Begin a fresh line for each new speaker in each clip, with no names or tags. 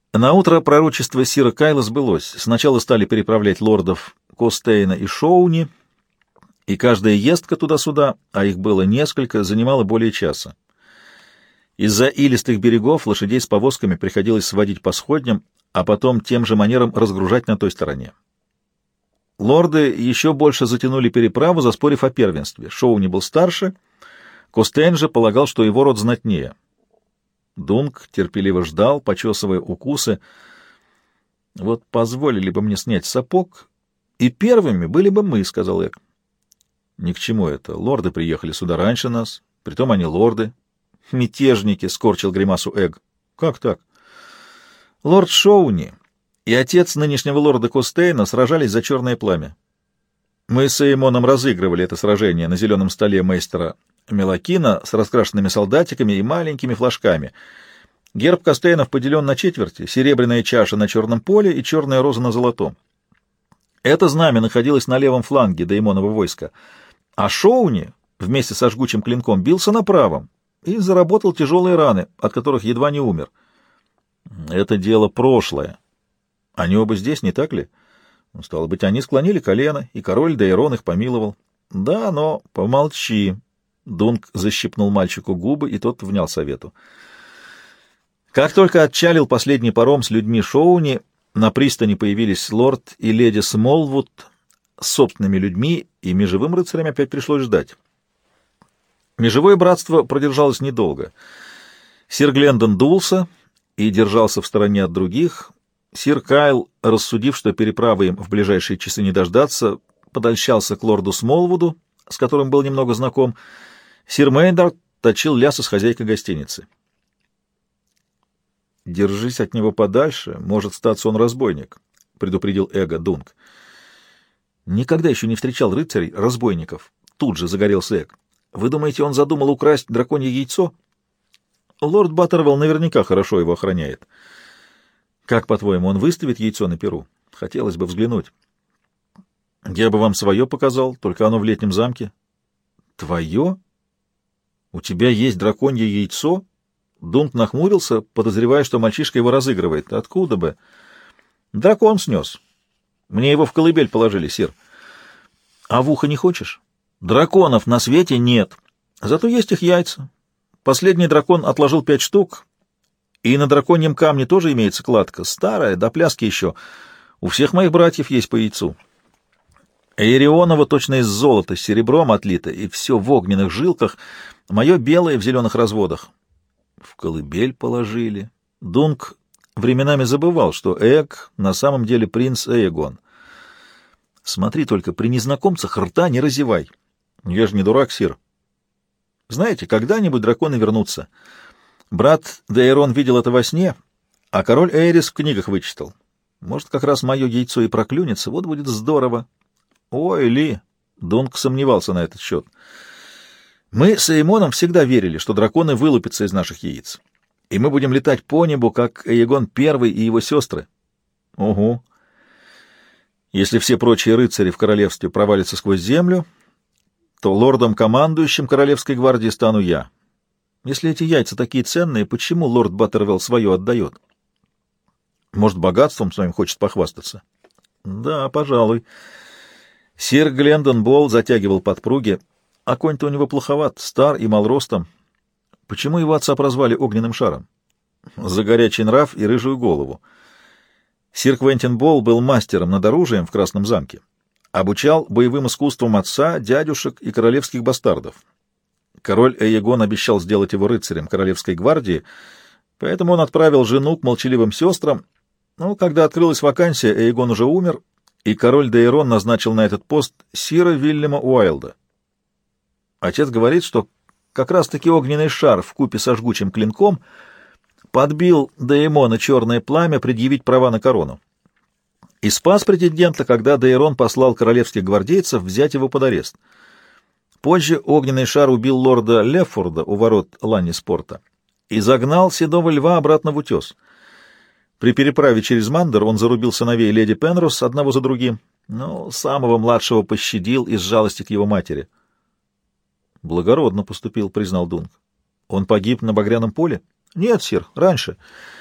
Наутро пророчество сира Кайла сбылось. Сначала стали переправлять лордов Костейна и Шоуни, и каждая ездка туда-сюда, а их было несколько, занимала более часа. Из-за илистых берегов лошадей с повозками приходилось сводить по сходням, а потом тем же манером разгружать на той стороне. Лорды еще больше затянули переправу, заспорив о первенстве. Шоуни был старше, Костейн же полагал, что его род знатнее. Дунк терпеливо ждал, почесывая укусы. «Вот позволили бы мне снять сапог, и первыми были бы мы», — сказал Эг. «Ни к чему это. Лорды приехали сюда раньше нас, притом они лорды». «Мятежники», — скорчил гримасу Эг. «Как так?» «Лорд Шоуни и отец нынешнего лорда Костейна сражались за черное пламя. Мы с Эймоном разыгрывали это сражение на зеленом столе мейстера Мелакина с раскрашенными солдатиками и маленькими флажками. Герб Костейнов поделен на четверти, серебряная чаша на черном поле и черная роза на золотом. Это знамя находилось на левом фланге Деймонова войска, а Шоуни вместе со жгучим клинком бился на правом и заработал тяжелые раны, от которых едва не умер. Это дело прошлое. Они оба здесь, не так ли? Стало быть, они склонили колено, и король Дейрон их помиловал. Да, но помолчи. Дунк защипнул мальчику губы, и тот внял совету. Как только отчалил последний паром с людьми Шоуни, на пристани появились лорд и леди Смолвуд с собственными людьми, и межевым рыцарям опять пришлось ждать. Межевое братство продержалось недолго. Сир Глендон дулся и держался в стороне от других. Сир Кайл, рассудив, что переправы им в ближайшие часы не дождаться, подольщался к лорду Смолвуду, с которым был немного знаком. Сир Мейндард точил лясы с хозяйкой гостиницы. «Держись от него подальше, может статься он разбойник», — предупредил Эго Дунк. «Никогда еще не встречал рыцарей-разбойников», — тут же загорелся Эг. «Вы думаете, он задумал украсть драконье яйцо?» «Лорд Баттервелл наверняка хорошо его охраняет». «Как, по-твоему, он выставит яйцо на перу? Хотелось бы взглянуть». «Я бы вам свое показал, только оно в летнем замке». «Твое? У тебя есть драконье яйцо?» Дунк нахмурился, подозревая, что мальчишка его разыгрывает. «Откуда бы?» «Дракон снес. Мне его в колыбель положили, сир». «А в ухо не хочешь?» «Драконов на свете нет. Зато есть их яйца. Последний дракон отложил 5 штук, и на драконьем камне тоже имеется кладка. Старая, до пляски еще. У всех моих братьев есть по яйцу. Эйрионово точно из золота, с серебром отлито, и все в огненных жилках. Мое белое в зеленых разводах». В колыбель положили. Дунк временами забывал, что Эг на самом деле принц Эйгон. «Смотри только, при незнакомцах рта не разевай». «Я же не дурак, сир». «Знаете, когда-нибудь драконы вернутся. Брат Дейрон видел это во сне, а король Эйрис в книгах вычитал. Может, как раз мое яйцо и проклюнется, вот будет здорово». «Ой, Ли!» — Дунк сомневался на этот счет. «Мы с Эймоном всегда верили, что драконы вылупятся из наших яиц, и мы будем летать по небу, как Эйгон I и его сестры». «Угу. Если все прочие рыцари в королевстве провалятся сквозь землю, то лордом-командующим королевской гвардии стану я. Если эти яйца такие ценные, почему лорд Баттервелл свое отдает? Может, богатством своим хочет похвастаться?» «Да, пожалуй». Сир Глендон Болл затягивал подпруги, а конь-то у него плоховат, стар и мал ростом. Почему его отца прозвали огненным шаром? За горячий нрав и рыжую голову. Сир Квентин Болл был мастером над оружием в Красном замке. Обучал боевым искусствам отца, дядюшек и королевских бастардов. Король Эйгон обещал сделать его рыцарем королевской гвардии, поэтому он отправил жену к молчаливым сестрам. Но когда открылась вакансия, Эйгон уже умер, и король Дейрон назначил на этот пост сира Вильяма Уайлда. Отец говорит, что как раз-таки огненный шар вкупе со жгучим клинком подбил Деймона черное пламя предъявить права на корону. И спас претендента, когда Дейрон послал королевских гвардейцев взять его под арест. Позже огненный шар убил лорда Леффорда у ворот Ланниспорта и загнал седого льва обратно в утес. При переправе через Мандер он зарубил сыновей леди Пенрос одного за другим, но самого младшего пощадил из жалости к его матери. «Благородно поступил», — признал Дунк. «Он погиб на Багряном поле?» «Нет, сир, раньше.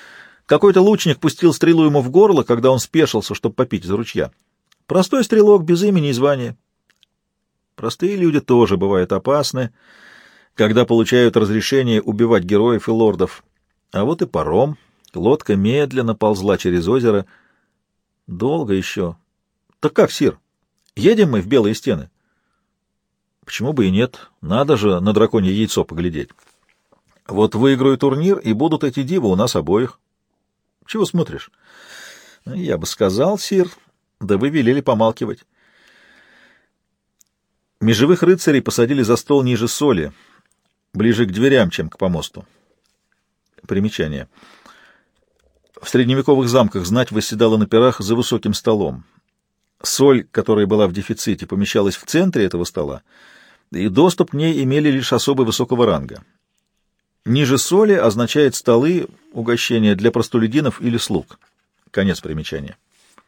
Какой-то лучник пустил стрелу ему в горло, когда он спешился, чтобы попить из ручья. Простой стрелок, без имени и звания. Простые люди тоже бывают опасны, когда получают разрешение убивать героев и лордов. А вот и паром. Лодка медленно ползла через озеро. Долго еще. Так как, сир, едем мы в Белые стены? Почему бы и нет? Надо же на драконье яйцо поглядеть. Вот выиграю турнир, и будут эти дивы у нас обоих. Чего смотришь? Я бы сказал, сир, да вы велели помалкивать. Межевых рыцарей посадили за стол ниже соли, ближе к дверям, чем к помосту. Примечание. В средневековых замках знать восседала на пирах за высоким столом. Соль, которая была в дефиците, помещалась в центре этого стола, и доступ к ней имели лишь особо высокого ранга. Ниже соли означает столы, угощения для простолюдинов или слуг. Конец примечания.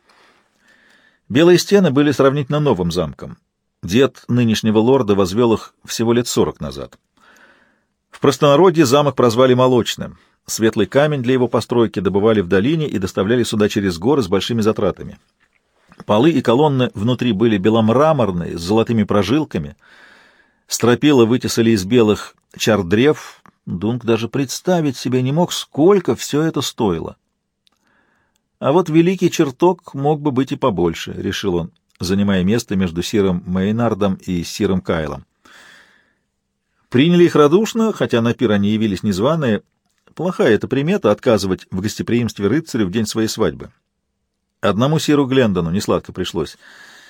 Белые стены были сравнительно новым замком. Дед нынешнего лорда возвел их всего лет 40 назад. В простонародье замок прозвали Молочным. Светлый камень для его постройки добывали в долине и доставляли сюда через горы с большими затратами. Полы и колонны внутри были беломраморные, с золотыми прожилками. Стропила вытесали из белых чардрев. Дунк даже представить себе не мог, сколько все это стоило. А вот великий чертог мог бы быть и побольше, — решил он, занимая место между сиром Мейнардом и сиром Кайлом. Приняли их радушно, хотя на пир они явились незваные. Плохая эта примета — отказывать в гостеприимстве рыцарю в день своей свадьбы. Одному сиру Глендону несладко пришлось.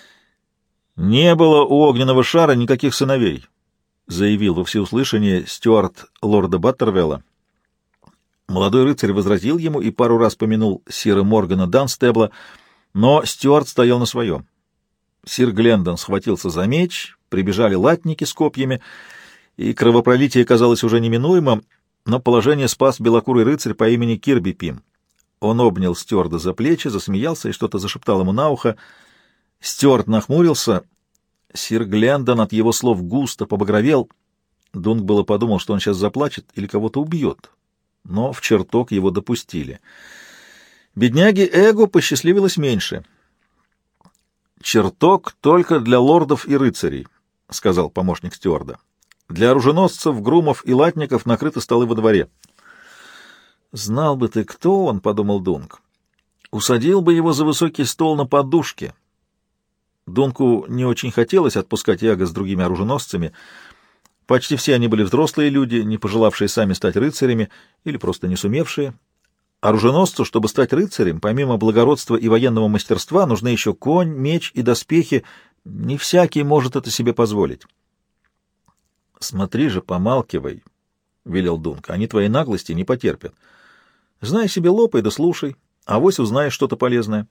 «Не было у огненного шара никаких сыновей», — заявил во всеуслышание стюард лорда Баттервелла. Молодой рыцарь возразил ему и пару раз помянул сира Моргана Данстебла, но стюард стоял на своем. Сир Глендон схватился за меч, прибежали латники с копьями, и кровопролитие казалось уже неминуемым, но положение спас белокурый рыцарь по имени Кирби Пим. Он обнял стюарда за плечи, засмеялся и что-то зашептал ему на ухо. Стюарт нахмурился. Сир Глендон от его слов густо побагровел. Дунк было подумал, что он сейчас заплачет или кого-то убьет, но в чертог его допустили. Бедняге Эгу посчастливилось меньше. «Чертог только для лордов и рыцарей», — сказал помощник стюарда. «Для оруженосцев, грумов и латников накрыты столы во дворе». «Знал бы ты, кто он», — подумал Дунк. «Усадил бы его за высокий стол на подушке». Дунку не очень хотелось отпускать Яга с другими оруженосцами. Почти все они были взрослые люди, не пожелавшие сами стать рыцарями или просто не сумевшие. Оруженосцу, чтобы стать рыцарем, помимо благородства и военного мастерства, нужны еще конь, меч и доспехи. Не всякий может это себе позволить. «Смотри же, помалкивай», — велел Дунк, — «они твоей наглости не потерпят. Знай себе, лопай да слушай, авось узнаешь что-то полезное».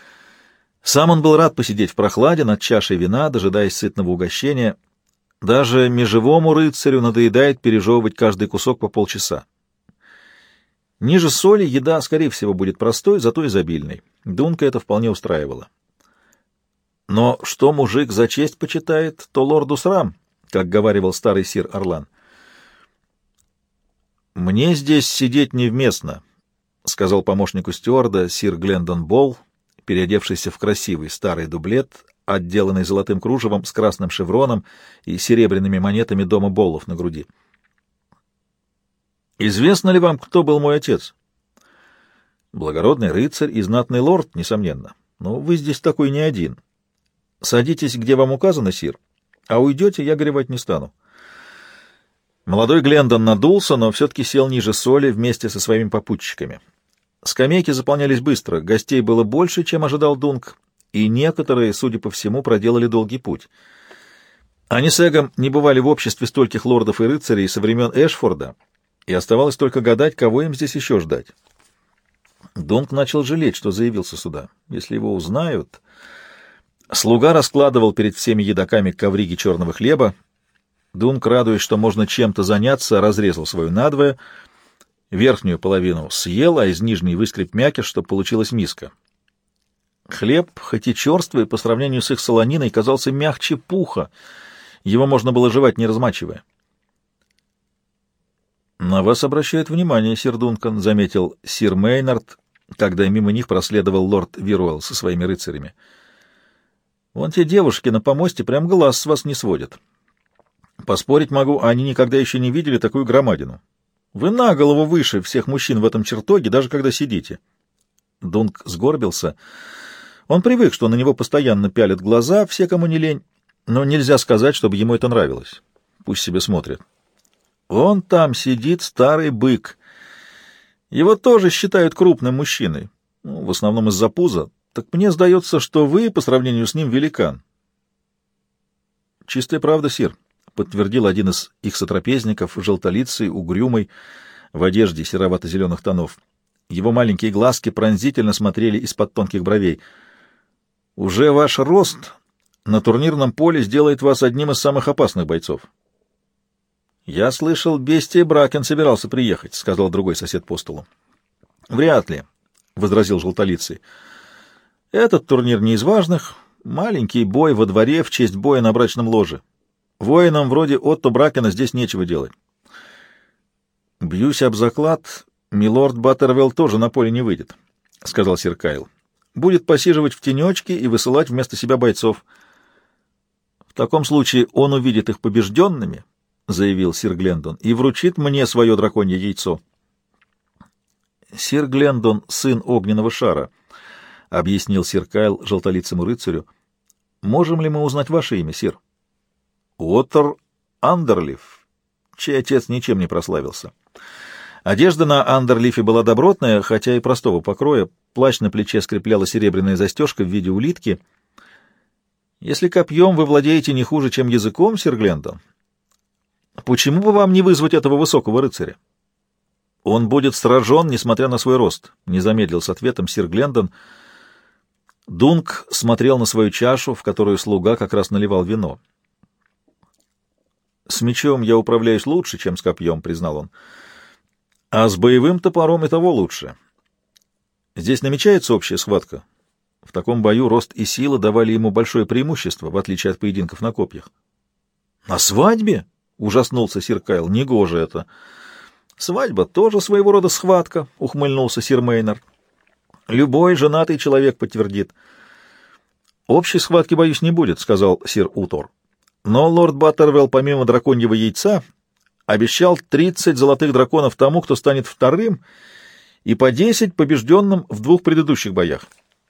Сам он был рад посидеть в прохладе над чашей вина, дожидаясь сытного угощения. Даже межевому рыцарю надоедает пережевывать каждый кусок по полчаса. Ниже соли еда, скорее всего, будет простой, зато изобильной. Дунка это вполне устраивало. Но что мужик за честь почитает, то лорду срам, как говаривал старый сир Орлан. «Мне здесь сидеть невместно», — сказал помощнику стюарда сир Глендон Болл, переодевшийся в красивый старый дублет, отделанный золотым кружевом с красным шевроном и серебряными монетами дома Боллов на груди. «Известно ли вам, кто был мой отец?» «Благородный рыцарь и знатный лорд, несомненно. Но вы здесь такой не один. Садитесь, где вам указано, сир, а уйдете, я горевать не стану». Молодой Глендон надулся, но все-таки сел ниже соли вместе со своими попутчиками. Скамейки заполнялись быстро, гостей было больше, чем ожидал Дунк, и некоторые, судя по всему, проделали долгий путь. Они с Эгом не бывали в обществе стольких лордов и рыцарей со времен Эшфорда, и оставалось только гадать, кого им здесь еще ждать. Дунк начал жалеть, что заявился сюда. Если его узнают... Слуга раскладывал перед всеми едоками ковриги черного хлеба. Дунк, радуясь, что можно чем-то заняться, разрезал свою надвое, верхнюю половину съел, а из нижней выскреб мякиш, чтобы получилась миска. Хлеб, хоть и черствый, по сравнению с их солониной, казался мягче пуха. Его можно было жевать, не размачивая. На вас обращает внимание, сир Дункан, — заметил сир Мейнард, когда мимо них проследовал лорд Вируэлл со своими рыцарями. Вон те девушки на помосте прям глаз с вас не сводят. Поспорить могу, они никогда еще не видели такую громадину. Вы на голову выше всех мужчин в этом чертоге, даже когда сидите. Дунк сгорбился. Он привык, что на него постоянно пялят глаза, все, кому не лень, но нельзя сказать, чтобы ему это нравилось. Пусть себе смотрят. Вон там сидит старый бык. Его тоже считают крупным мужчиной, в основном из-за пуза. Так мне сдается, что вы, по сравнению с ним, великан. Чистая правда, сир, — подтвердил один из их сотрапезников, желтолицый, угрюмый, в одежде серовато-зеленых тонов. Его маленькие глазки пронзительно смотрели из-под тонких бровей. Уже ваш рост на турнирном поле сделает вас одним из самых опасных бойцов. «Я слышал, бестия Бракен собирался приехать», — сказал другой сосед по столу. «Вряд ли», — возразил желтолицый. «Этот турнир не из важных. Маленький бой во дворе в честь боя на брачном ложе. Воинам вроде Отто Бракена здесь нечего делать». «Бьюсь об заклад, милорд Баттервелл тоже на поле не выйдет», — сказал сир Кайл. «Будет посиживать в тенечке и высылать вместо себя бойцов. В таком случае он увидит их побежденными», — заявил сир Глендон, — «и вручит мне свое драконье яйцо». «Сир Глендон — сын огненного шара», — объяснил сир Кайл желтолицему рыцарю. «Можем ли мы узнать ваше имя, сир?» «Уоттер Андерлиф, чей отец ничем не прославился». Одежда на Андерлифе была добротная, хотя и простого покроя. Плащ на плече скрепляла серебряная застежка в виде улитки. «Если копьем вы владеете не хуже, чем языком, сир Глендон, почему бы вам не вызвать этого высокого рыцаря? Он будет сражен, несмотря на свой рост», — не замедлил с ответом сир Глендон. Дунк смотрел на свою чашу, в которую слуга как раз наливал вино. «С мечом я управляюсь лучше, чем с копьем», — признал он. «А с боевым топором и того лучше. Здесь намечается общая схватка. В таком бою рост и сила давали ему большое преимущество, в отличие от поединков на копьях». «На свадьбе?» — ужаснулся сир Кайл. «Негоже это». «Свадьба тоже своего рода схватка», — ухмыльнулся сир Мейнард. «Любой женатый человек подтвердит». «Общей схватки, боюсь, не будет», — сказал сир Утор. «Но лорд Баттервелл, помимо драконьего яйца, обещал 30 золотых драконов тому, кто станет вторым, и по 10 побежденным в 2 предыдущих боях».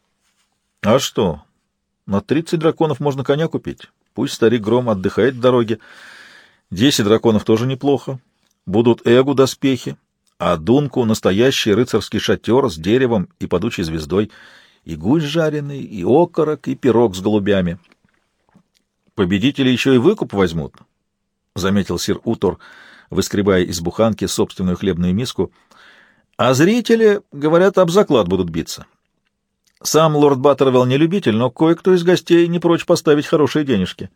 «А что? На 30 драконов можно коня купить. Пусть старик Гром отдыхает в дороге. 10 драконов тоже неплохо. Будут Эгу доспехи, а Дунку настоящий рыцарский шатер с деревом и падучей звездой, и гусь жареный, и окорок, и пирог с голубями. Победители еще и выкуп возьмут», — заметил сир Утор, выскребая из буханки собственную хлебную миску. «А зрители, говорят, об заклад будут биться. Сам лорд Баттервелл не любитель, но кое-кто из гостей не прочь поставить хорошие денежки».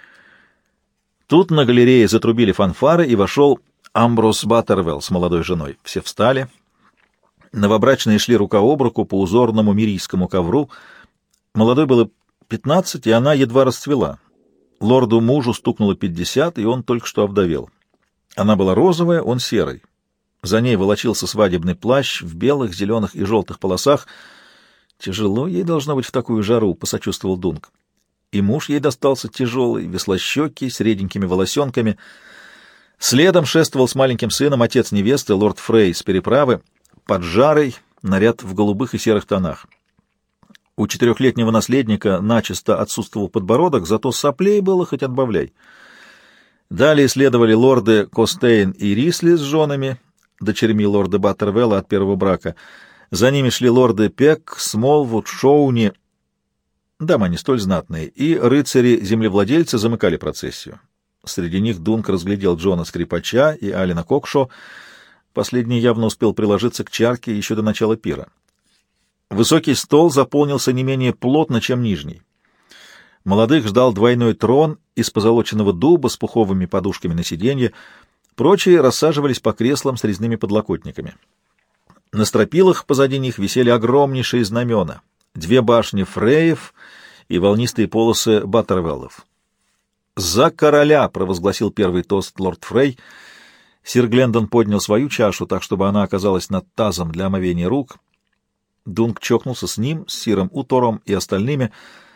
Тут на галерее затрубили фанфары, и вошел Амброс Баттервелл с молодой женой. Все встали. Новобрачные шли рука об руку по узорному мирийскому ковру. Молодой было 15, и она едва расцвела. Лорду-мужу стукнуло 50, и он только что овдовел. Она была розовая, он серый. За ней волочился свадебный плащ в белых, зеленых и желтых полосах. «Тяжело ей должно быть в такую жару», — посочувствовал Дунк. И муж ей достался тяжелый, веслощекий, с реденькими волосенками. Следом шествовал с маленьким сыном отец невесты, лорд Фрей с переправы, под жарой, наряд в голубых и серых тонах. У 4-летнего наследника начисто отсутствовал подбородок, зато соплей было хоть отбавляй. Далее следовали лорды Костейн и Рисли с женами, дочерьми лорда Баттервелла от первого брака. За ними шли лорды Пек, Смолвуд, Шоуни, дамы не столь знатные, и рыцари-землевладельцы замыкали процессию. Среди них Дунк разглядел Джона Скрипача и Алина Кокшо. Последний явно успел приложиться к чарке еще до начала пира. Высокий стол заполнился не менее плотно, чем нижний. Молодых ждал двойной трон из позолоченного дуба с пуховыми подушками на сиденье. Прочие рассаживались по креслам с резными подлокотниками. На стропилах позади них висели огромнейшие знамена, 2 башни Фреев и волнистые полосы Баттервеллов. «За короля!» — провозгласил первый тост лорд Фрей. Сир Глендон поднял свою чашу так, чтобы она оказалась над тазом для омовения рук. Дунк чокнулся с ним, с сиром Утором и остальными.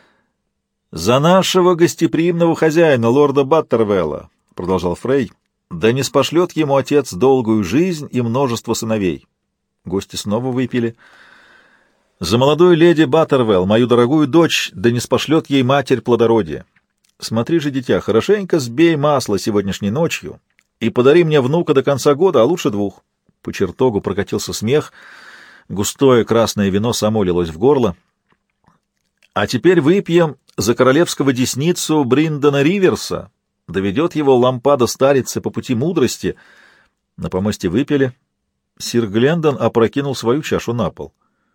«За нашего гостеприимного хозяина, лорда Баттервелла», — продолжал Фрей, — «да не спошлет ему отец долгую жизнь и множество сыновей». Гости снова выпили. «За молодую леди Баттервелл, мою дорогую дочь, да не спошлет ей матерь плодородия. Смотри же, дитя, хорошенько сбей масло сегодняшней ночью и подари мне внука до конца года, а лучше 2». По чертогу прокатился смех, густое красное вино само лилось в горло. «А теперь выпьем за королевского десницу Бриндона Риверса, доведет его лампада старицы по пути мудрости». На помосте выпили. Сир Глендон опрокинул свою чашу на пол.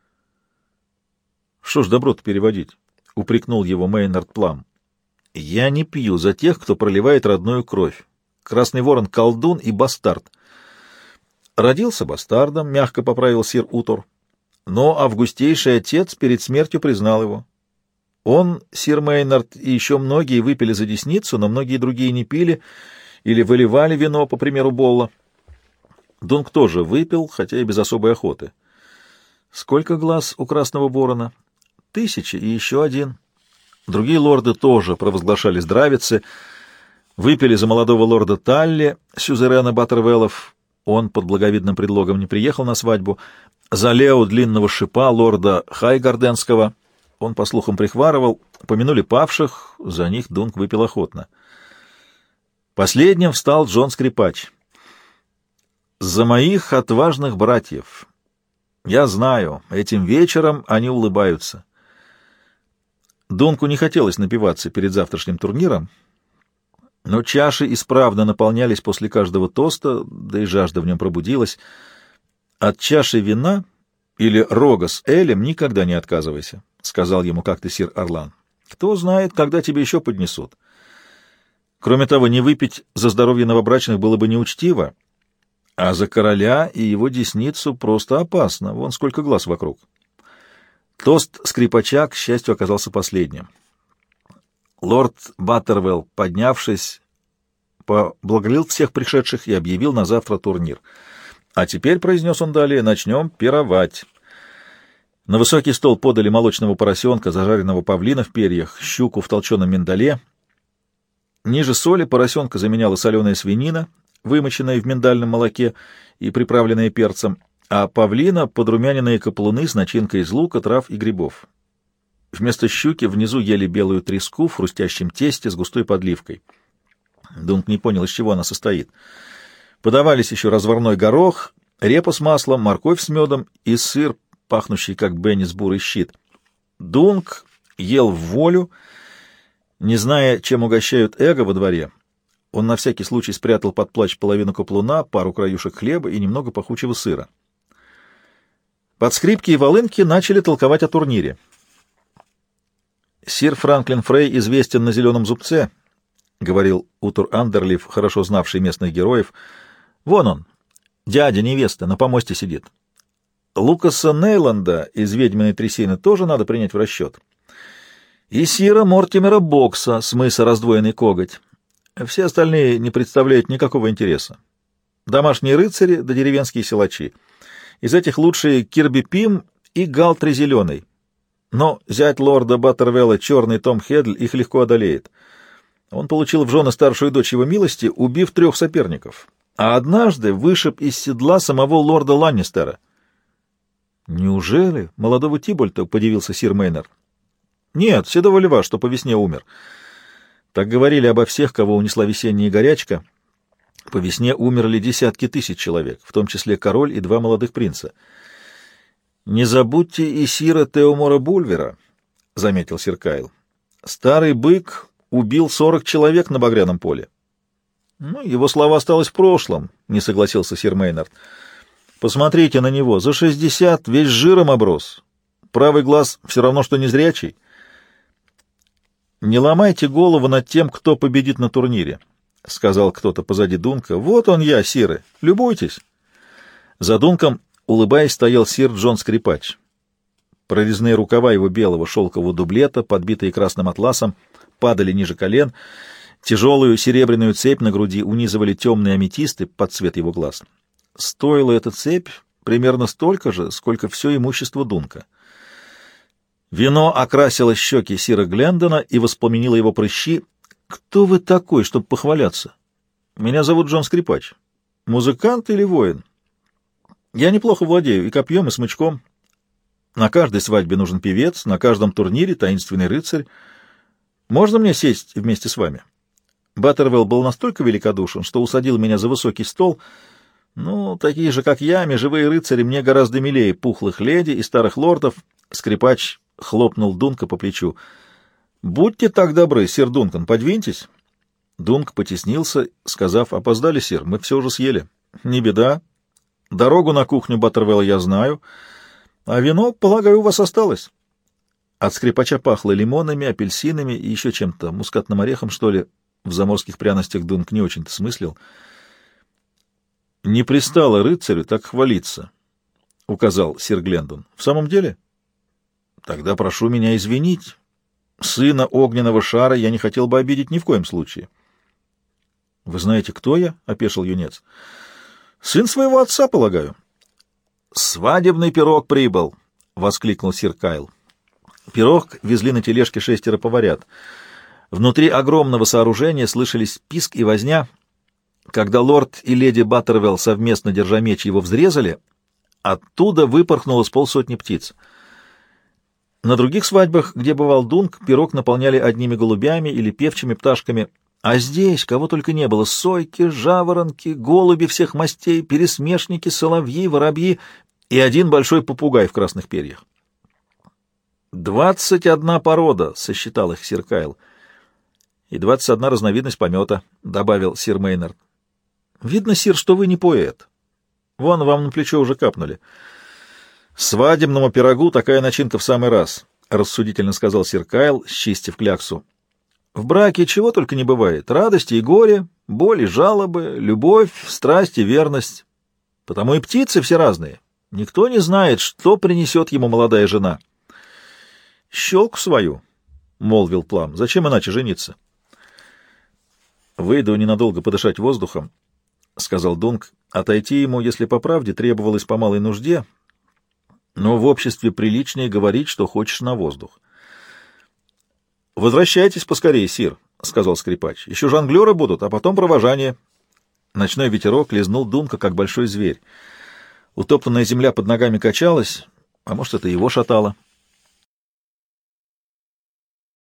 «Что ж добро-то переводить?» — упрекнул его Мейнард Плам. «Я не пью за тех, кто проливает родную кровь. Красный ворон — колдун и бастард». «Родился бастардом», — мягко поправил сир Утор. «Но августейший отец перед смертью признал его. Он, сир Мейнард, и еще многие выпили за десницу, но многие другие не пили или выливали вино, по примеру Болла. Дунк тоже выпил, хотя и без особой охоты. Сколько глаз у красного ворона? 1000 и еще 1. Другие лорды тоже провозглашали здравицы, выпили за молодого лорда Талли, сюзерена Баттервеллов, он под благовидным предлогом не приехал на свадьбу, за Лео длинного шипа лорда Хайгарденского, он, по слухам, прихварывал, помянули павших, за них Дунк выпил охотно. Последним встал Джон Скрипач. «За моих отважных братьев. Я знаю, этим вечером они улыбаются». Дунку не хотелось напиваться перед завтрашним турниром, но чаши исправно наполнялись после каждого тоста, да и жажда в нем пробудилась. «От чаши вина или рога с элем никогда не отказывайся», — сказал ему как-то сир Орлан. «Кто знает, когда тебе еще поднесут. Кроме того, не выпить за здоровье новобрачных было бы неучтиво, а за короля и его десницу просто опасно. Вон сколько глаз вокруг». Тост Скрипача, к счастью, оказался последним. Лорд Баттервелл, поднявшись, поблагодарил всех пришедших и объявил на завтра турнир. «А теперь, — произнес он далее, — начнем пировать». На высокий стол подали молочного поросенка, зажаренного павлина в перьях, щуку в толченом миндале. Ниже соли поросенка заменяла соленая свинина, вымоченная в миндальном молоке и приправленная перцем, а павлина — подрумяненные каплуны с начинкой из лука, трав и грибов. Вместо щуки внизу ели белую треску в хрустящем тесте с густой подливкой. Дунк не понял, из чего она состоит. Подавались еще разварной горох, репа с маслом, морковь с медом и сыр, пахнущий, как Беннис бурый щит. Дунк ел в волю, не зная, чем угощают эго во дворе. Он на всякий случай спрятал под плащ половину каплуна, пару краюшек хлеба и немного пахучего сыра. Под скрипки и волынки начали толковать о турнире. «Сир Франклин Фрей известен на зеленом зубце», — говорил Утор Андерлиф, хорошо знавший местных героев. «Вон он, дядя невесты, на помосте сидит. Лукаса Нейланда из «Ведьминой трясины» тоже надо принять в расчет. И сира Мортимера Бокса с мыса «Раздвоенный коготь». Все остальные не представляют никакого интереса. Домашние рыцари да деревенские силачи. Из этих лучшие Кирби Пим и Галтри Зеленый. Но зять лорда Баттервелла, черный Том Хедль, их легко одолеет. Он получил в жены старшую дочь его милости, убив 3 соперников, а однажды вышиб из седла самого лорда Ланнистера. «Неужели молодого Тибольта?» — подивился сир Мейнер. «Нет, седого льва, что по весне умер». Так говорили обо всех, кого унесла весенняя горячка. По весне умерли десятки тысяч человек, в том числе король и 2 молодых принца. «Не забудьте и сира Теомора Бульвера», — заметил сир Кайл. «Старый бык убил 40 человек на Багряном поле». «Ну, его слова осталось в прошлом», — не согласился сир Мейнард. «Посмотрите на него, за 60 весь жиром оброс. Правый глаз все равно, что незрячий. Не ломайте голову над тем, кто победит на турнире», — сказал кто-то позади Дунка. «Вот он я, сиры, любуйтесь». За Дунком, улыбаясь, стоял сир Джон Скрипач. Прорезные рукава его белого шелкового дублета, подбитые красным атласом, падали ниже колен. Тяжелую серебряную цепь на груди унизывали темные аметисты под цвет его глаз. Стоила эта цепь примерно столько же, сколько все имущество Дунка. Вино окрасило щеки сира Глендона и воспламенило его прыщи. «Кто вы такой, чтобы похваляться? Меня зовут Джон Скрипач. Музыкант или воин? Я неплохо владею и копьем, и смычком. На каждой свадьбе нужен певец, на каждом турнире таинственный рыцарь. Можно мне сесть вместе с вами?» Баттервелл был настолько великодушен, что усадил меня за высокий стол. Ну, такие же, как я, межевые рыцари мне гораздо милее пухлых леди и старых лордов. Скрипач хлопнул Дунка по плечу. «Будьте так добры, сир Дункан, подвиньтесь». Дунк потеснился, сказав: «Опоздали, сир, мы все уже съели». «Не беда. Дорогу на кухню Баттервелла я знаю, а вино, полагаю, у вас осталось». От скрипача пахло лимонами, апельсинами и еще чем-то, мускатным орехом, что ли. В заморских пряностях Дунк не очень-то смыслил. «Не пристало рыцарю так хвалиться», — указал сир Глендон. «В самом деле? Тогда прошу меня извинить. Сына огненного шара я не хотел бы обидеть ни в коем случае». «Вы знаете, кто я?» — опешил юнец. «Сын своего отца, полагаю». «Свадебный пирог прибыл!» — воскликнул сир Кайл. Пирог везли на тележке 6 поварят. Внутри огромного сооружения слышались писк и возня. Когда лорд и леди Баттервелл, совместно держа меч, его взрезали, оттуда выпорхнуло с полсотни птиц. На других свадьбах, где бывал Дунк, пирог наполняли одними голубями или певчими пташками, а здесь кого только не было: сойки, жаворонки, голуби всех мастей, пересмешники, соловьи, воробьи и один большой попугай в красных перьях. 21 порода, — сосчитал их сир Кайл. — И 21 разновидность помета, — добавил сир Мейнард. — Видно, сир, что вы не поэт. Вон вам на плечо уже капнули. — Свадебному пирогу такая начинка в самый раз, — рассудительно сказал сир Кайл, счистив кляксу. — В браке чего только не бывает: радости и горе, боль и жалобы, любовь, страсть и верность. Потому и птицы все разные. Никто не знает, что принесет ему молодая жена. — Щелку свою, — молвил Плам. — Зачем иначе жениться? — Выйду ненадолго подышать воздухом, — сказал Дунк. Отойти ему, если по правде, требовалось по малой нужде, но в обществе приличнее говорить, что хочешь, на воздух. — Возвращайтесь поскорее, сир, — сказал скрипач. — Еще жонглеры будут, а потом провожание. Ночной ветерок лизнул Дунка, как большой зверь. Утоптанная земля под ногами качалась, а может, это его шатало.